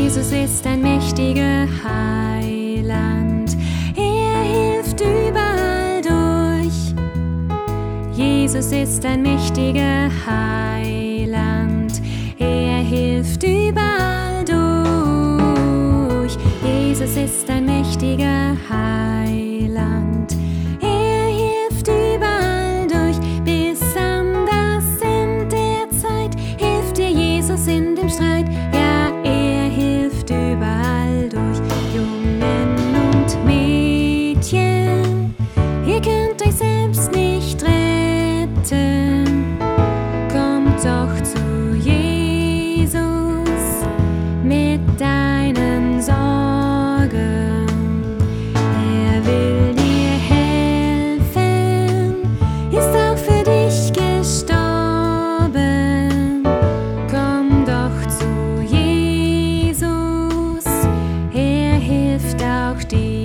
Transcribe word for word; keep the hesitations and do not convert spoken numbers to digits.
Jesus ist ein mächtiger Heiland, er hilft überall durch. Jesus ist ein mächtiger Heiland, er hilft überall durch. Jesus ist ein mächtiger Heiland, er hilft überall durch. Bis an das Ende der Zeit hilft dir Jesus in dem Streit. Ja, er hilft überall durch. Jungen und Mädchen, ihr könnt euch selbst nicht retten. Kommt doch zu Jesus mit deinen Sorgen. Er will dir helfen, ist auch für dich gestorben. Komm doch zu Jesus, er hilft auch dir.